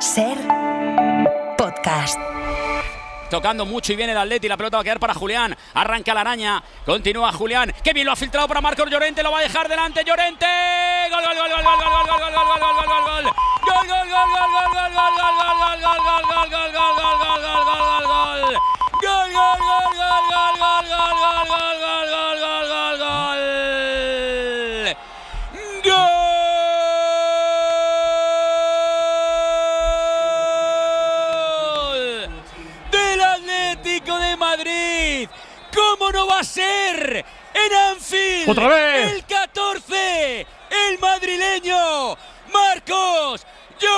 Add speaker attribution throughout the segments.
Speaker 1: Ser podcast.
Speaker 2: Tocando mucho y viene el Atleti, la pelota va a quedar para Julián, arranca la araña, continúa Julián, que bien lo ha filtrado para Marcos Llorente, lo va a dejar delante Llorente, gol, gol, gol, gol, gol, gol, gol, gol, gol, gol, gol, gol, gol, gol, ¿cómo no va a ser? En Anfield,
Speaker 3: ¡otra vez!
Speaker 2: El 14, el madrileño Marcos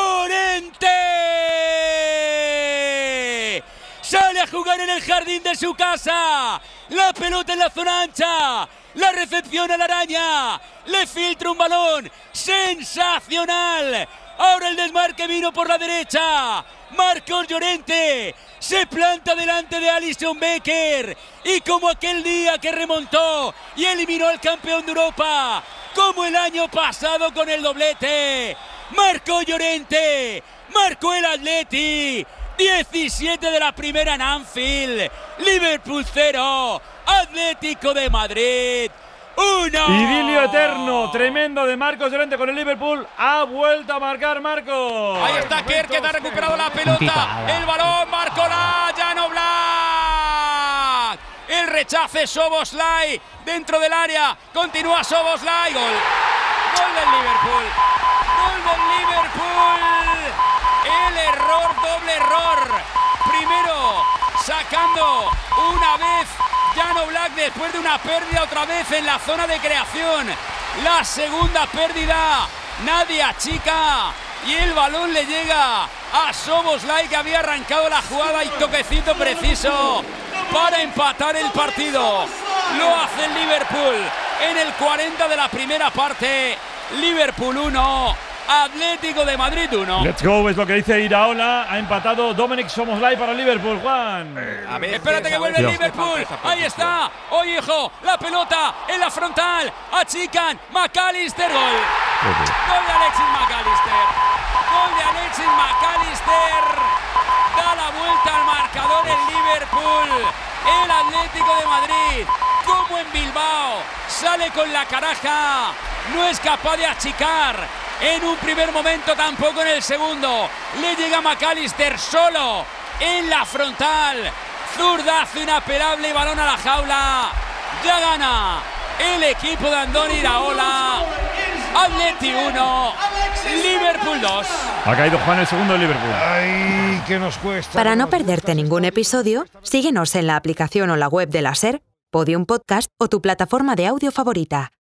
Speaker 2: Llorente sale a jugar en el jardín de su casa, la pelota en la zona ancha, la recepciona la araña, le filtra un balón sensacional. Ahora el desmarque vino por la derecha. Marcos Llorente se planta delante de Alisson Becker. Y como aquel día que remontó y eliminó al campeón de Europa, como el año pasado con el doblete, Marcos Llorente marcó el Atleti. 17 de la primera en Anfield. Liverpool 0, Atlético de Madrid 1.
Speaker 3: Idilio eterno, tremendo de Marcos Llorente con el Liverpool. Ha vuelto a marcar Marcos.
Speaker 2: Ahí está Kerr, que ha recuperado la pelota. El balón, Marcola, Jan Oblak. El rechace, Szoboszlai dentro del área. Continúa Szoboszlai. Gol. Gol del Liverpool. Gol del Liverpool. El error, doble error. Primero, sacando una vez Jan Oblak después de una pérdida otra vez en la zona de creación. La segunda pérdida, nadie achica y el balón le llega a Szoboszlai, que había arrancado la jugada y toquecito preciso para empatar el partido. Lo hace el Liverpool en el 40 de la primera parte. Liverpool 1, Atlético de Madrid 1.
Speaker 3: Let's go, es lo que dice Iraola. Ha empatado Dominic Szoboszlai para Liverpool, Juan.
Speaker 2: Espérate que vuelve el Liverpool. Ahí está. Oye, hijo, la pelota en la frontal. Achican. McAllister. Gol. Gol de Alexis McAllister. Gol de Alexis McAllister. Da la vuelta al marcador el Liverpool. El Atlético de Madrid, como en Bilbao, sale con la caraja. No es capaz de achicar en un primer momento, tampoco en el segundo. Le llega McAllister solo en la frontal. Zurdazo inapelable y balón a la jaula. Ya gana el equipo de Andoni Iraola. Atleti 1, Liverpool 2.
Speaker 3: Ha caído Juan el segundo de Liverpool.
Speaker 4: Ay, que nos cuesta.
Speaker 1: Para no perderte ningún episodio, síguenos en la aplicación o la web de la Ser, Podium Podcast o tu plataforma de audio favorita.